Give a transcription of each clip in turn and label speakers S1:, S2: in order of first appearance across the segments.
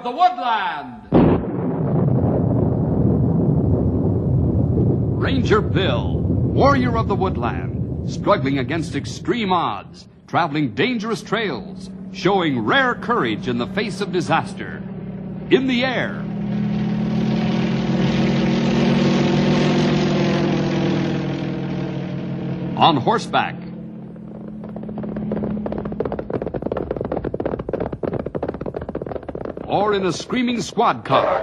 S1: the Woodland. Ranger Bill, warrior of the woodland, struggling against extreme odds, traveling dangerous trails, showing rare courage in the face of disaster. In the air. On horseback. Or in a screaming squad car.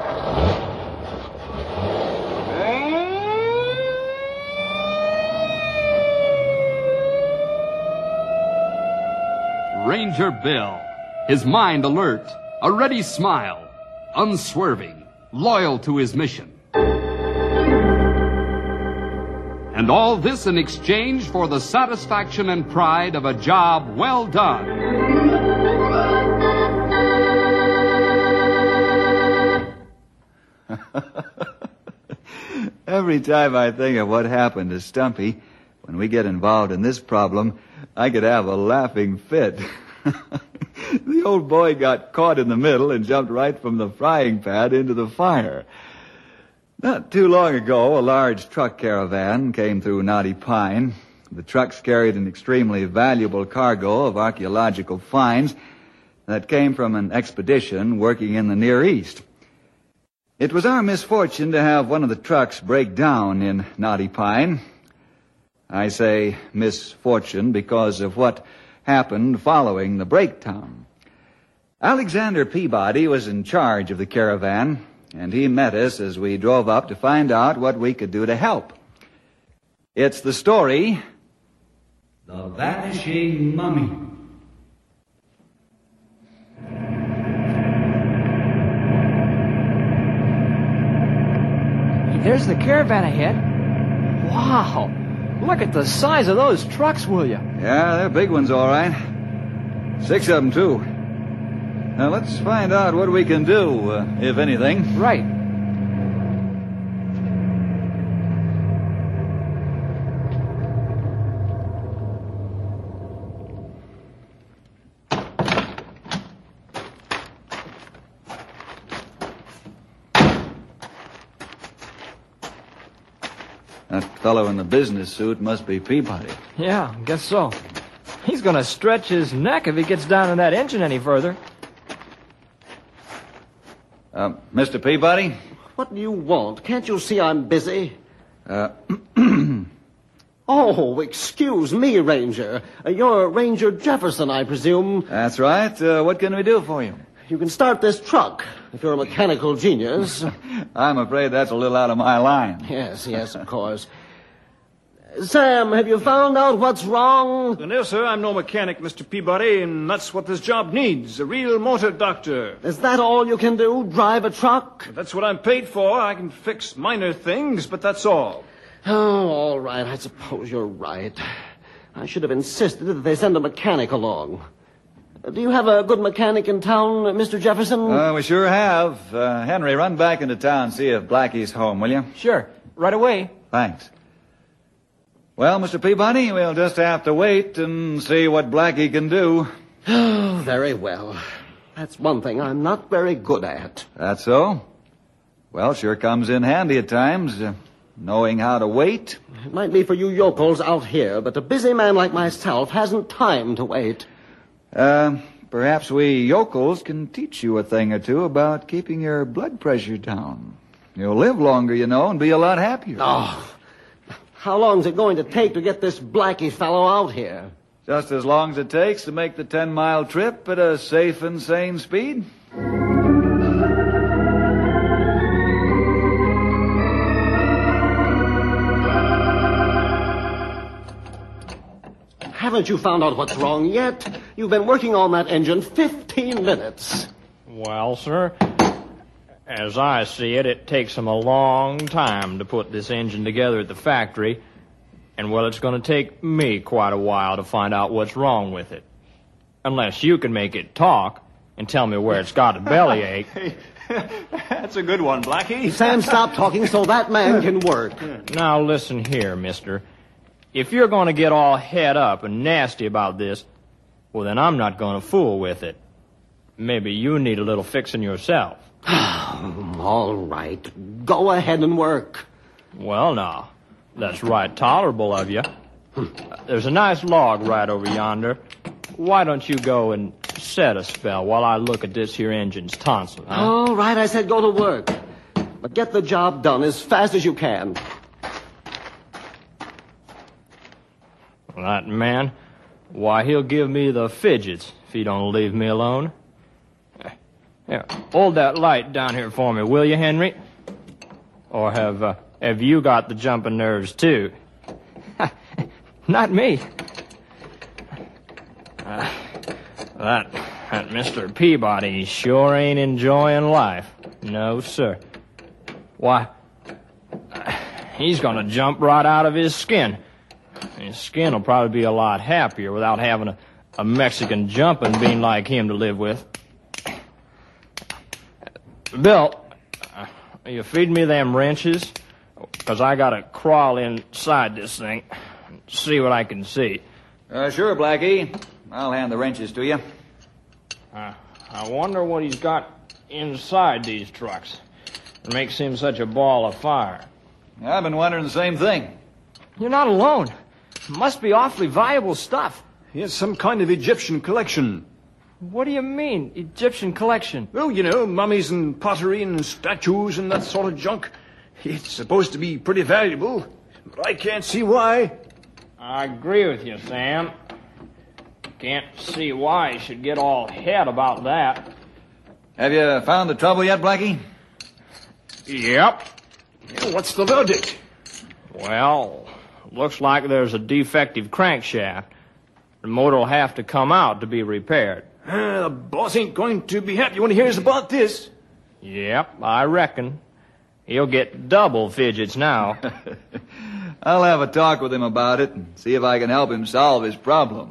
S1: Ranger Bill, his mind alert, a ready smile, unswerving, loyal to his mission. And all this in exchange for the satisfaction and pride of a job well done.
S2: Every time I think of what happened to Stumpy, when we get involved in this problem, I could have a laughing fit. The old boy got caught in the middle and jumped right from the frying pan into the fire. Not too long ago, a large truck caravan came through Knotty Pine. The trucks carried an extremely valuable cargo of archaeological finds that came from an expedition working in the Near East. It was our misfortune to have one of the trucks break down in Knotty Pine. I say misfortune because of what happened following the breakdown. Alexander Peabody was in charge of the caravan, and he met us as we drove up to find out what we could do to help. It's the story, The Vanishing Mummy.
S3: There's the caravan ahead. Wow! Look at the size of those trucks, will you?
S2: Yeah, they're big ones, all right. 6 of them, too. Now, let's find out what we can do, if anything.
S3: Right.
S2: That fellow in the business suit must be Peabody.
S3: Yeah, guess so. He's gonna stretch his neck if he gets down in that engine any further.
S2: Mr. Peabody?
S4: What do you want? Can't you see I'm busy? Oh, excuse me, Ranger. You're Ranger Jefferson, I presume.
S2: That's right. What can we do for you?
S4: You can start this truck, if you're a mechanical genius.
S2: I'm afraid that's a little out of my line.
S4: Yes, of course. Sam, have you found out what's wrong?
S5: No, sir, I'm no mechanic, Mr. Peabody, and that's what this job needs, a real motor doctor.
S4: Is that all you can do, drive a truck?
S5: That's what I'm paid for. I can fix minor things, but that's all.
S4: Oh, all right, I suppose you're right. I should have insisted that they send a mechanic along. Do you have a good mechanic in town, Mr. Jefferson?
S2: We sure have. Henry, run back into town and see if Blackie's home, will you?
S3: Sure, right away.
S2: Thanks. Well, Mr. Peabody, we'll just have to wait and see what Blackie can do.
S4: Oh, very well. That's one thing I'm not very good at.
S2: That's so? Well, sure comes in handy at times, knowing how to wait.
S4: It might be for you yokels out here, but a busy man like myself hasn't time to wait.
S2: Perhaps we yokels can teach you a thing or two about keeping your blood pressure down. You'll live longer, you know, and be a lot happier.
S4: Oh, how long's it going to take to get this Blackie fellow out here?
S2: Just as long as it takes to make the 10-mile trip at a safe and sane speed.
S4: Haven't you found out what's wrong yet? You've been working on that engine 15 minutes.
S3: Well, sir, as I see it, it takes them a long time to put this engine together at the factory. And, well, it's going to take me quite a while to find out what's wrong with it. Unless you can make it talk and tell me where it's got a bellyache.
S5: That's a good one, Blackie.
S4: Sam, stop talking so that man can work.
S3: Now, listen here, mister. If you're going to get all head up and nasty about this, well, then I'm not going to fool with it. Maybe you need a little fixing yourself.
S4: All right. Go ahead and work.
S3: Well, now, that's right tolerable of you. There's a nice log right over yonder. Why don't you go and set a spell while I look at this here engine's tonsil, huh?
S4: All right, I said go to work. But get the job done as fast as you can.
S3: That man, why, he'll give me the fidgets if he don't leave me alone. Here, hold that light down here for me, will you, Henry? Or have you got the jumping nerves, too? Not me. That Mr. Peabody sure ain't enjoying life. No, sir. Why, he's gonna jump right out of his skin. His skin will probably be a lot happier without having a Mexican jumping bean like him to live with. Bill, you feed me them wrenches? 'Cause I gotta crawl inside this thing and see what I can see.
S2: Sure, Blackie. I'll hand the wrenches to you.
S3: I wonder what he's got inside these trucks. It makes him such a ball of fire.
S2: I've been wondering the same thing.
S3: You're not alone. Must be awfully valuable stuff.
S5: It's some kind of Egyptian collection.
S3: What do you mean, Egyptian collection?
S5: Well, you know, mummies and pottery and statues and that sort of junk. It's supposed to be pretty valuable, but I can't see why.
S3: I agree with you, Sam. Can't see why you should get all head about that.
S2: Have you found the trouble yet, Blackie?
S3: Yep.
S5: What's the verdict?
S3: Well, looks like there's a defective crankshaft. The motor'll have to come out to be repaired.
S5: The boss ain't going to be happy when he hears about this.
S3: Yep, I reckon. He'll get double fidgets now.
S2: I'll have a talk with him about it and see if I can help him solve his problem.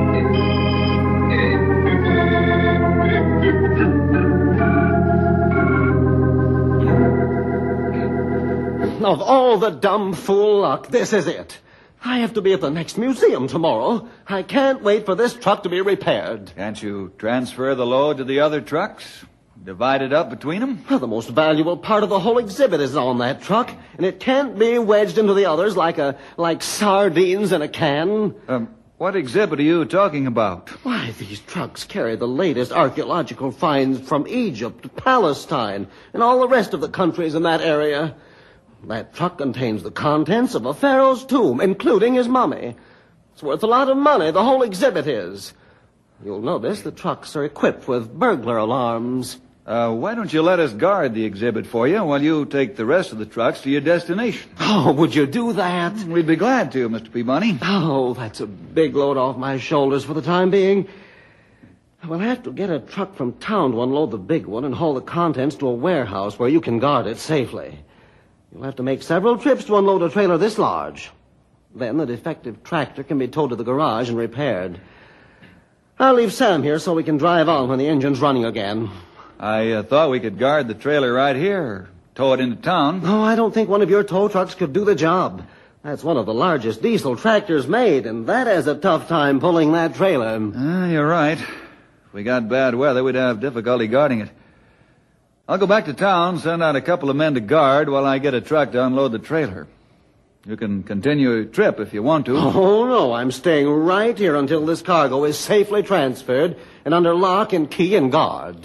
S4: Of all the dumb fool luck, this is it. I have to be at the next museum tomorrow. I can't wait for this truck to be repaired.
S2: Can't you transfer the load to the other trucks? Divide it up between them?
S4: Well, the most valuable part of the whole exhibit is on that truck, and it can't be wedged into the others like sardines in a can.
S2: What exhibit are you talking about?
S4: Why, these trucks carry the latest archaeological finds from Egypt, Palestine, and all the rest of the countries in that area. That truck contains the contents of a pharaoh's tomb, including his mummy. It's worth a lot of money, the whole exhibit is. You'll notice the trucks are equipped with burglar alarms.
S2: Why don't you let us guard the exhibit for you while you take the rest of the trucks to your destination?
S4: Oh, would you do that?
S2: We'd be glad to, Mr. Peabody.
S4: Oh, that's a big load off my shoulders for the time being. We'll have to get a truck from town to unload the big one and haul the contents to a warehouse where you can guard it safely. You'll have to make several trips to unload a trailer this large. Then the defective tractor can be towed to the garage and repaired. I'll leave Sam here so we can drive on when the engine's running again.
S2: I thought we could guard the trailer right here, or tow it into town.
S4: Oh, I don't think one of your tow trucks could do the job. That's one of the largest diesel tractors made, and that has a tough time pulling that trailer.
S2: You're right. If we got bad weather, we'd have difficulty guarding it. I'll go back to town, send out a couple of men to guard while I get a truck to unload the trailer. You can continue your trip if you want to.
S4: Oh, no, I'm staying right here until this cargo is safely transferred and under lock and key and guard.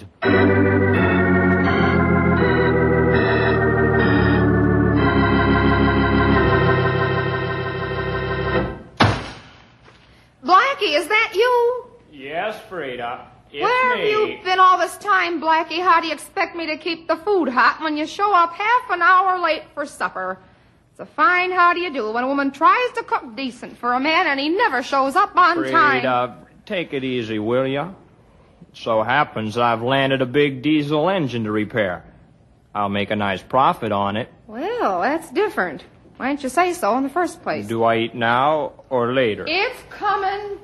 S6: Blackie, is that you?
S3: Yes, Frida. It's
S6: Where
S3: me.
S6: have you been all this time, Blackie? How do you expect me to keep the food hot when you show up half an hour late for supper? It's a fine how do you do when a woman tries to cook decent for a man and he never shows up on time.
S3: Frida, take it easy, will ya? So happens I've landed a big diesel engine to repair. I'll make a nice profit on it.
S6: Well, that's different. Why didn't you say so in the first place?
S3: Do I eat now or later?
S6: It's coming.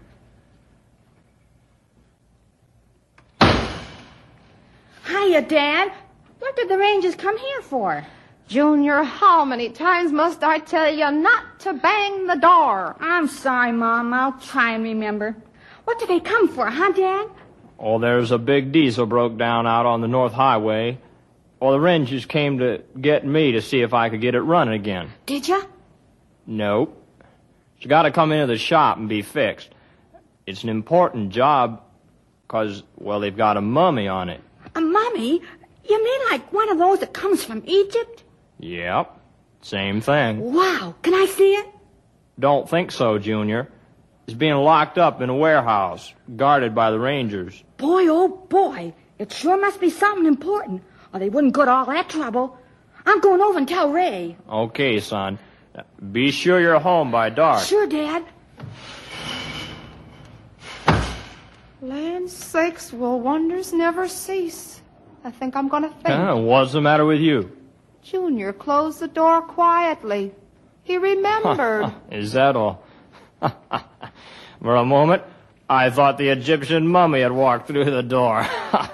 S7: Hiya, Dad. What did the Rangers come here for?
S6: Junior, how many times must I tell you not to bang the door?
S7: I'm sorry, Mom. I'll try and remember. What did they come for, huh, Dad?
S3: Or there's a big diesel broke down out on the North Highway. Or the Rangers came to get me to see if I could get it running again.
S7: Did ya?
S3: Nope. It's got to come into the shop and be fixed. It's an important job because, well, they've got a mummy on it.
S7: A mummy? You mean like one of those that comes from Egypt?
S3: Yep. Same thing.
S7: Wow. Can I see it?
S3: Don't think so, Junior. It's being locked up in a warehouse, guarded by the Rangers.
S7: Boy, oh boy. It sure must be something important, or they wouldn't go to all that trouble. I'm going over and tell Ray.
S3: Okay, son. Be sure you're home by dark.
S7: Sure, Dad.
S6: Land sakes, will wonders never cease? I think I'm going to faint.
S3: What's the matter with you?
S6: Junior closed the door quietly. He remembered.
S3: Is that all? For a moment, I thought the Egyptian mummy had walked through the door.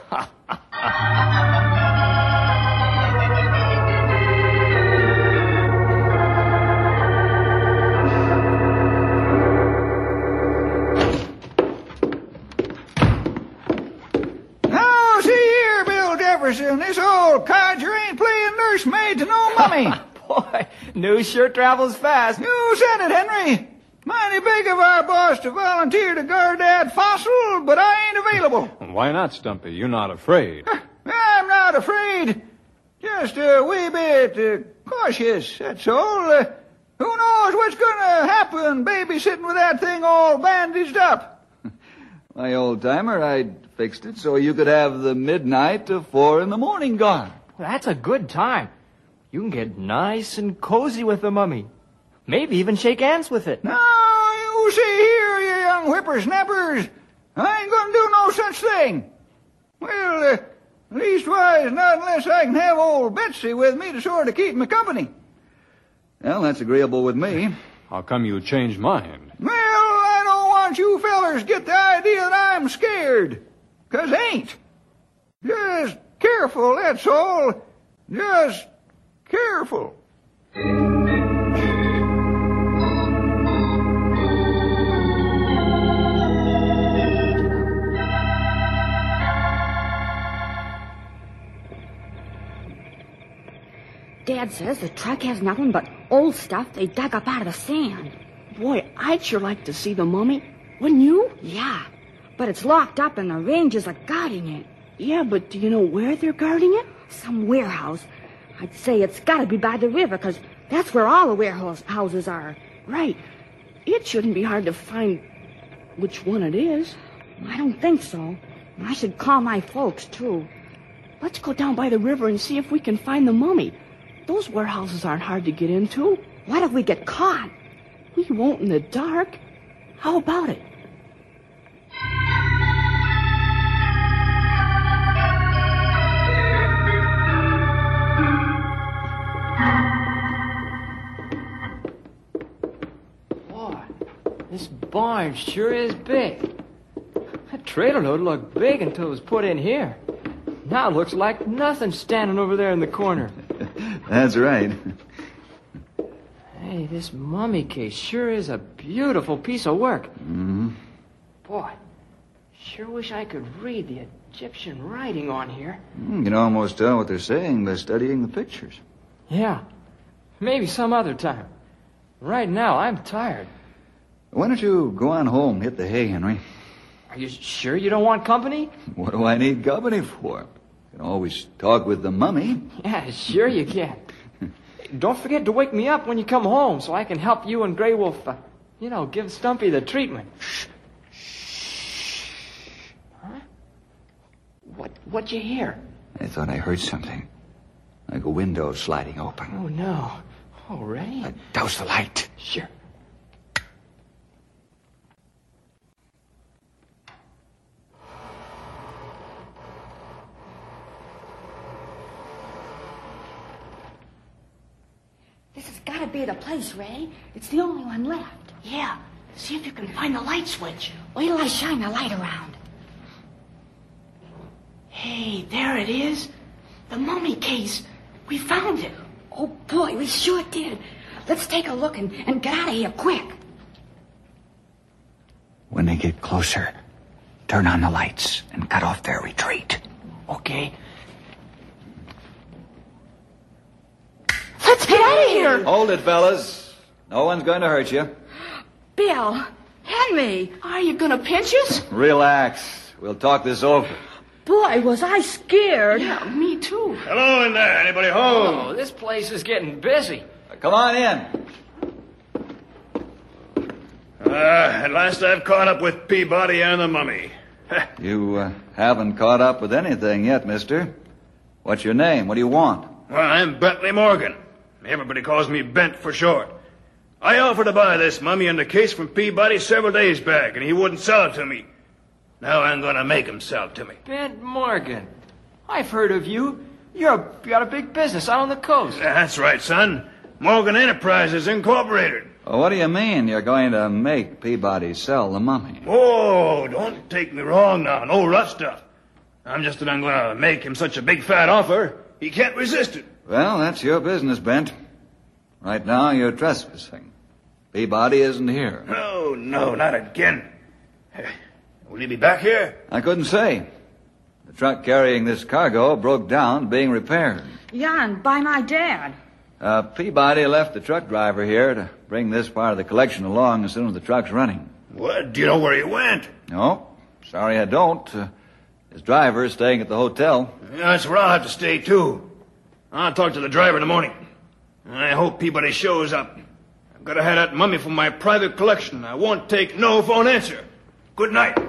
S8: Now, see here, Bill Jefferson. This old codger ain't playing nursemaid to no mummy.
S3: Boy, news sure travels fast.
S8: You said it, Henry. Mighty big of our boss to volunteer to guard that fossil, but I ain't available.
S9: Why not, Stumpy? You're not afraid.
S8: I'm not afraid. Just a wee bit cautious, that's all. Who knows what's gonna happen babysitting with that thing all bandaged up?
S2: My old-timer, I'd fixed it so you could have the midnight to 4 in the morning guard.
S3: That's a good time. You can get nice and cozy with the mummy. Maybe even shake hands with it.
S8: Now, you see here, you young whippersnappers. I ain't gonna do no such thing. Well, leastwise, not unless I can have old Betsy with me to sort of keep me company.
S2: Well, that's agreeable with me.
S9: How come you changed mind?
S8: Well, I don't want you fellers to get the idea that I'm scared. 'Cause ain't. Just careful, that's all. Just careful.
S7: Dad says the truck has nothing but old stuff they dug up out of the sand.
S4: Boy, I'd sure like to see the mummy. Wouldn't you?
S7: Yeah, but it's locked up and the Rangers are guarding it.
S4: Yeah, but do you know where they're guarding it?
S7: Some warehouse. I'd say it's got to be by the river, 'cause that's where all the warehouses are.
S4: Right. It shouldn't be hard to find which one it is.
S7: I don't think so. I should call my folks, too.
S4: Let's go down by the river and see if we can find the mummy. Those warehouses aren't hard to get into.
S7: What if we get caught?
S4: We won't in the dark. How about it?
S3: Boy, this barn sure is big. That trailer load looked big until it was put in here. Now it looks like nothing standing over there in the corner.
S2: That's right.
S3: Hey, this mummy case sure is a beautiful piece of work.
S2: Mm-hmm.
S3: Boy, sure wish I could read the Egyptian writing on here.
S2: You can almost tell what they're saying by studying the pictures.
S3: Yeah, maybe some other time. Right now, I'm tired.
S2: Why don't you go on home, hit the hay, Henry?
S3: Are you sure you don't want company?
S2: What do I need company for? You can always talk with the mummy.
S3: Yeah, sure you can. Don't forget to wake me up when you come home so I can help you and Grey Wolf, give Stumpy the treatment. Shh. Huh? What'd you hear?
S2: I thought I heard something. Like a window sliding open.
S3: Oh, no. Already?
S2: Douse the light.
S3: Sure.
S7: This has got to be the place, Ray. It's the only one left.
S4: Yeah. See if you can find the light switch.
S7: Wait till I shine the light around.
S4: Hey, there it is. The mummy case. We found it.
S7: Oh, boy, we sure did. Let's take a look and get out of here quick.
S2: When they get closer,
S8: turn on the lights and cut off their retreat.
S3: Okay.
S7: Let's get out of here.
S2: Hold it, fellas. No one's going to hurt you.
S7: Bill, Henry.
S10: Are you gonna pinch us?
S2: Relax. We'll talk this over.
S7: Boy, was I scared.
S10: Yeah, me too.
S5: Hello in there. Anybody home?
S3: Oh, this place is getting busy.
S2: Come on in.
S5: At last I've caught up with Peabody and the mummy.
S2: You haven't caught up with anything yet, mister. What's your name? What do you want?
S5: Well, I'm Bentley Morgan. Everybody calls me Bent for short. I offered to buy this mummy and the case from Peabody several days back, and he wouldn't sell it to me. Now I'm gonna make him sell it to me.
S3: Ben Morgan. I've heard of you. You got a big business out on the coast.
S5: That's right, son. Morgan Enterprises Incorporated.
S2: Well, what do you mean you're going to make Peabody sell the mummy?
S5: Oh, don't take me wrong now. No rough stuff. I'm just that I'm gonna make him such a big fat offer, he can't resist it.
S2: Well, that's your business, Bent. Right now, you're trespassing. Peabody isn't here.
S5: No, not again. Will he be back here?
S2: I couldn't say. The truck carrying this cargo broke down, being repaired.
S7: Yeah, and by my dad.
S2: Peabody left the truck driver here to bring this part of the collection along as soon as the truck's running.
S5: What? Do you know where he went?
S2: No, sorry I don't. His driver is staying at the hotel.
S5: Yeah, that's where I'll have to stay, too. I'll talk to the driver in the morning. I hope Peabody shows up. I've got to have that mummy from my private collection. I won't take no for an answer. Good night.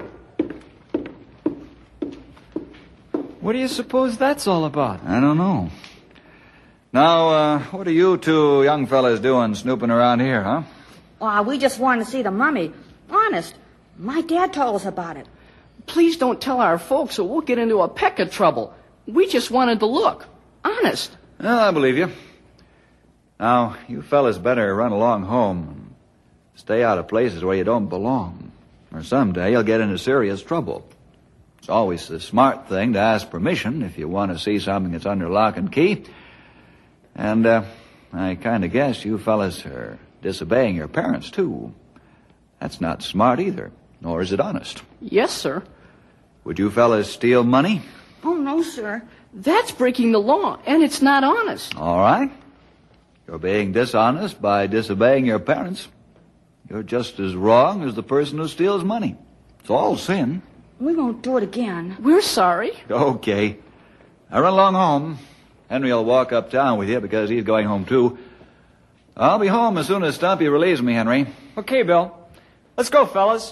S3: What do you suppose that's all about?
S2: I don't know. Now, what are you two young fellas doing snooping around here, huh?
S7: Oh, we just wanted to see the mummy. Honest. My dad told us about it.
S10: Please don't tell our folks or we'll get into a peck of trouble. We just wanted to look. Honest.
S2: Well, I believe you. Now, you fellas better run along home and stay out of places where you don't belong, or someday you'll get into serious trouble. It's always the smart thing to ask permission if you want to see something that's under lock and key. And, I kind of guess you fellas are disobeying your parents, too. That's not smart either, nor is it honest.
S10: Yes, sir.
S2: Would you fellas steal money?
S7: Oh, no, sir.
S10: That's breaking the law, and it's not honest.
S2: All right. You're being dishonest by disobeying your parents. You're just as wrong as the person who steals money. It's all sin.
S7: We won't do it again.
S10: We're sorry.
S2: Okay. Now run along home. Henry will walk uptown with you because he's going home, too. I'll be home as soon as Stumpy relieves me, Henry.
S3: Okay, Bill. Let's go, fellas.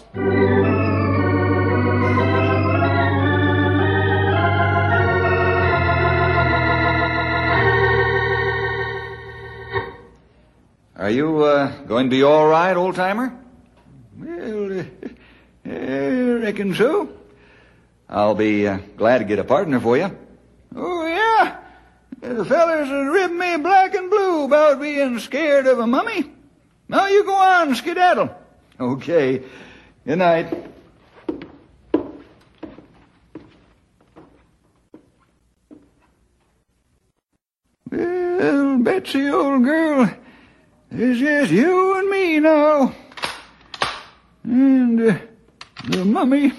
S2: Are you going to be all right, old-timer?
S8: Well, I reckon so.
S2: I'll be glad to get a partner for you.
S8: Oh, yeah? The fellers have ribbed me black and blue about being scared of a mummy. Now you go on, skedaddle.
S2: Okay. Good night.
S8: Well, Betsy, old girl, it's just you and me now. And the mummy.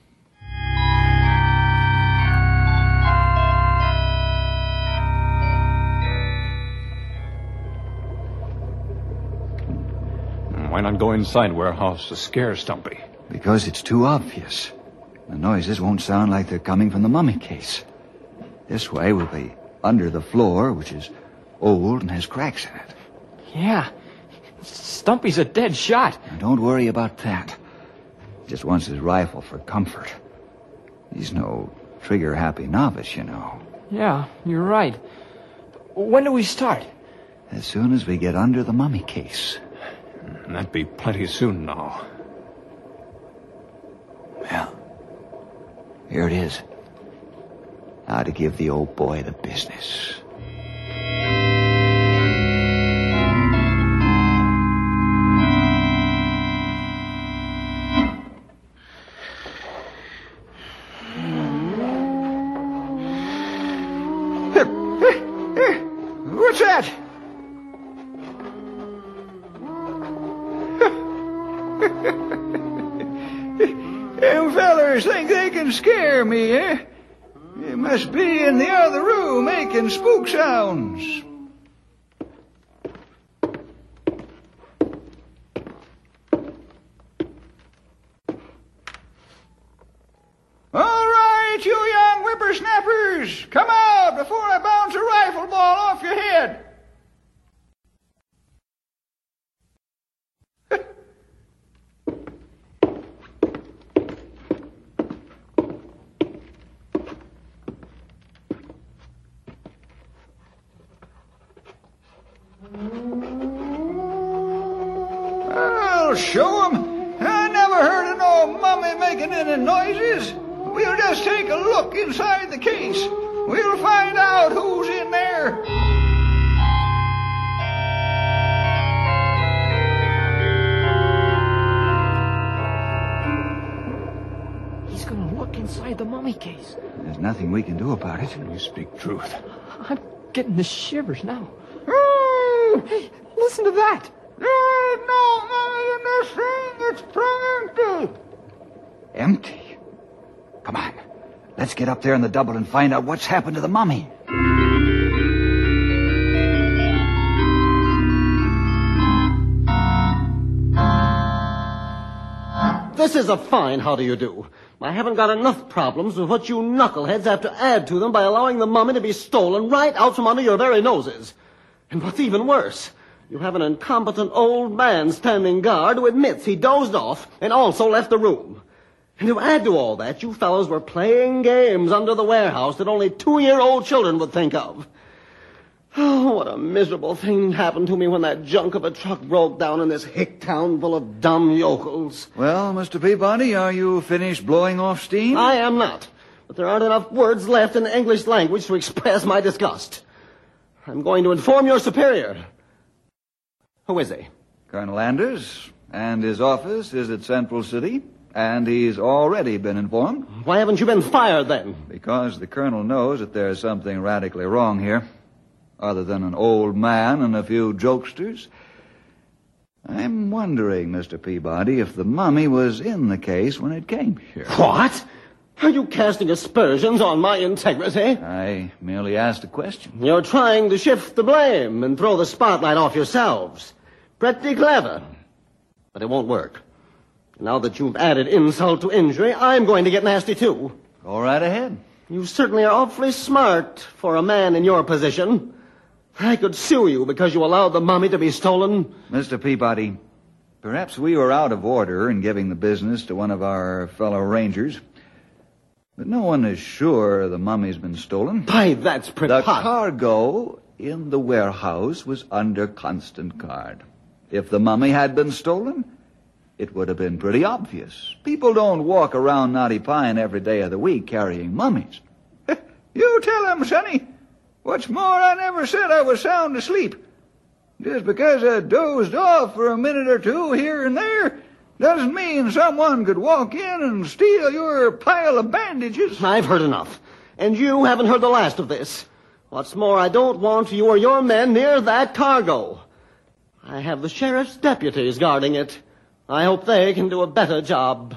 S9: Why not go inside warehouse to scare Stumpy?
S2: Because it's too obvious. The noises won't sound like they're coming from the mummy case. This way we'll be under the floor, which is old and has cracks in it.
S3: Yeah. Stumpy's a dead shot.
S2: Now, don't worry about that. He just wants his rifle for comfort. He's no trigger-happy novice, you know.
S3: Yeah, you're right. When do we start?
S2: As soon as we get under the mummy case.
S9: That'd be plenty soon now.
S2: Well, here it is. How to give the old boy the business.
S8: What's that? Them fellers think they can scare me, eh? They must be in the other room making spook sounds. All right, you young whippersnappers, come out before I bounce a rifle ball off your head. I'll show 'em. I never heard of no mummy making any noises. We'll just take a look inside the case. We'll find out who's in there.
S10: He's gonna look inside the mummy case.
S2: There's nothing we can do about it.
S9: You speak truth.
S10: I'm getting the shivers now. Hey, listen to that.
S8: There ain't no mummy in this thing. It's plumb empty.
S2: Empty? Come on. Let's get up there in the double and find out what's happened to the mummy.
S4: This is a fine how do you do. I haven't got enough problems with what you knuckleheads have to add to them by allowing the mummy to be stolen right out from under your very noses. And what's even worse, you have an incompetent old man standing guard who admits he dozed off and also left the room. And to add to all that, you fellows were playing games under the warehouse that only 2-year-old children would think of. Oh, what a miserable thing happened to me when that junk of a truck broke down in this hick town full of dumb yokels.
S2: Well, Mr. Peabody, are you finished blowing off steam?
S4: I am not. But there aren't enough words left in the English language to express my disgust. I'm going to inform your superior. Who is he?
S2: Colonel Anders, and his office is at Central City, and he's already been informed.
S4: Why haven't you been fired then?
S2: Because the colonel knows that there's something radically wrong here. Other than an old man and a few jokesters. I'm wondering, Mr. Peabody, if the mummy was in the case when it came here.
S4: What? Are you casting aspersions on my integrity?
S2: I merely asked a question.
S4: You're trying to shift the blame and throw the spotlight off yourselves. Pretty clever. But it won't work. Now that you've added insult to injury, I'm going to get nasty too.
S2: Go right ahead.
S4: You certainly are awfully smart for a man in your position. I could sue you because you allowed the mummy to be stolen.
S2: Mr. Peabody, perhaps we were out of order in giving the business to one of our fellow rangers. But no one is sure the mummy's been stolen.
S4: Why, that's pretty
S2: The
S4: hot.
S2: cargo in the warehouse was under constant guard. If the mummy had been stolen, it would have been pretty obvious. People don't walk around Knotty Pine every day of the week carrying mummies.
S8: You tell him, Sonny. What's more, I never said I was sound asleep. Just because I dozed off for a minute or two here and there doesn't mean someone could walk in and steal your pile of bandages.
S4: I've heard enough. And you haven't heard the last of this. What's more, I don't want you or your men near that cargo. I have the sheriff's deputies guarding it. I hope they can do a better job.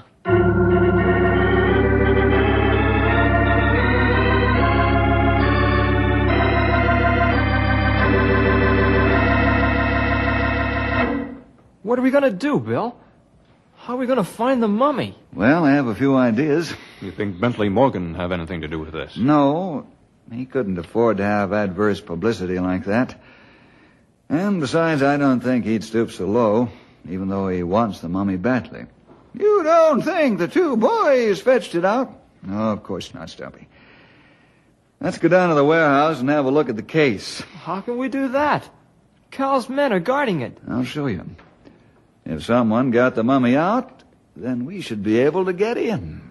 S3: What are we going to do, Bill? How are we going to find the mummy?
S2: Well, I have a few ideas.
S9: You think Bentley Morgan have anything to do with this?
S2: No, he couldn't afford to have adverse publicity like that. And besides, I don't think he'd stoop so low, even though he wants the mummy badly.
S8: You don't think the two boys fetched it out?
S2: No, of course not, Stumpy. Let's go down to the warehouse and have a look at the case.
S3: How can we do that? Cal's men are guarding it.
S2: I'll show you. If someone got the mummy out, then we should be able to get in.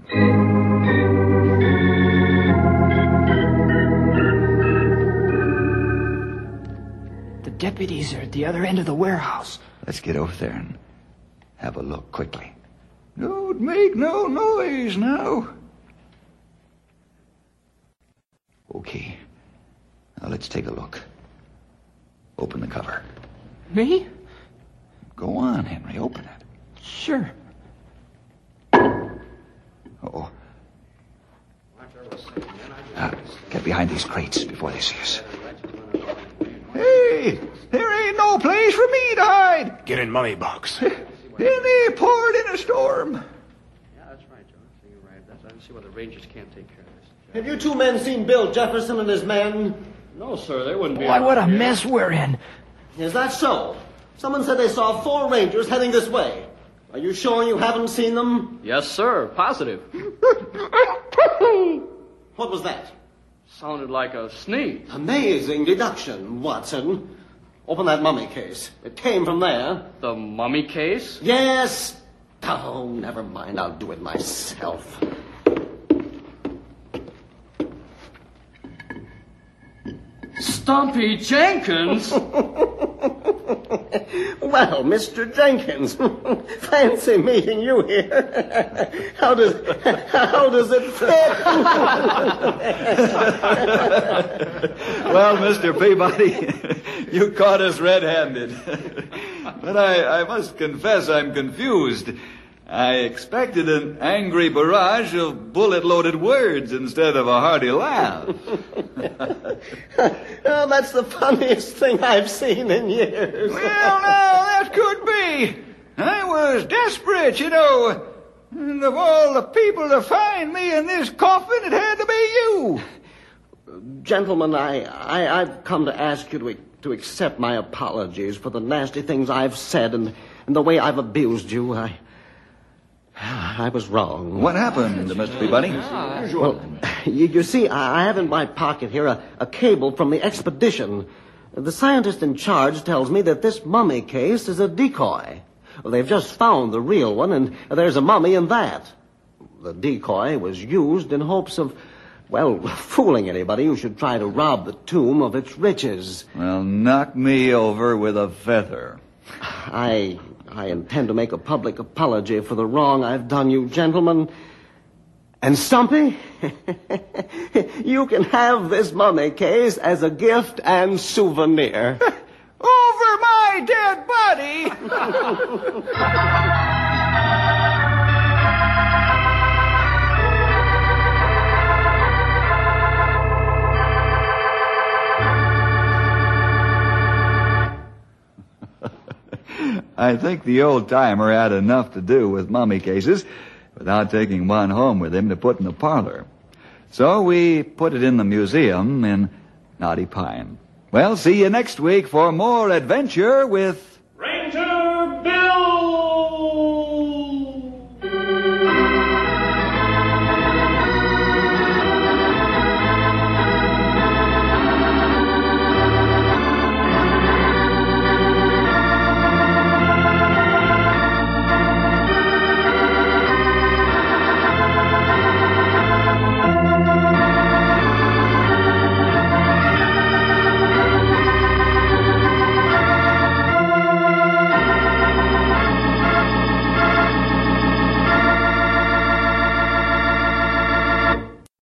S10: The deputies are at the other end of the warehouse.
S2: Let's get over there and have a look quickly.
S8: Don't make no noise now.
S2: Okay. Now let's take a look. Open the cover.
S10: Me?
S2: Go on, Henry. Open it.
S10: Sure.
S2: Get behind these crates before they see us.
S8: Hey, there ain't no place for me to hide.
S5: Get in mummy box.
S8: And they poured in a storm.
S11: Yeah, that's right, John. So you're right. I don't see why the Rangers can't take care of this.
S4: Have you two men seen Bill Jefferson and his men?
S11: No, sir, they wouldn't be.
S3: Boy, what a
S11: here.
S3: mess we're in.
S4: Is that so? Someone said they saw 4 Rangers heading this way. Are you sure you haven't seen them?
S11: Yes, sir. Positive.
S4: What was that?
S11: Sounded like a sneeze.
S4: Amazing deduction, Watson. Open that mummy case. It came from there.
S11: The mummy case?
S4: Yes. Oh, never mind. I'll do it myself.
S11: Stumpy Jenkins?
S4: Well, Mr. Jenkins, fancy meeting you here. How does it fit?
S2: Well, Mr. Peabody, you caught us red-handed. But I must confess I'm confused. I expected an angry barrage of bullet-loaded words instead of a hearty laugh.
S4: Oh, that's the funniest thing I've seen in years.
S8: Well, now, that could be. I was desperate, you know. And of all the people to find me in this coffin, it had to be you.
S4: Gentlemen, I've come to ask you to accept my apologies for the nasty things I've said and the way I've abused you. I was wrong.
S2: What happened, Mr. Peabody?
S4: Well, you see, I have in my pocket here a cable from the expedition. The scientist in charge tells me that this mummy case is a decoy. Well, they've just found the real one, and there's a mummy in that. The decoy was used in hopes of, well, fooling anybody who should try to rob the tomb of its riches.
S2: Well, knock me over with a feather.
S4: I intend to make a public apology for the wrong I've done you, gentlemen. And Stumpy, you can have this mummy case as a gift and souvenir.
S8: Over my dead body!
S2: I think the old-timer had enough to do with mummy cases without taking one home with him to put in the parlor. So we put it in the museum in Knotty Pine. Well, see you next week for more adventure with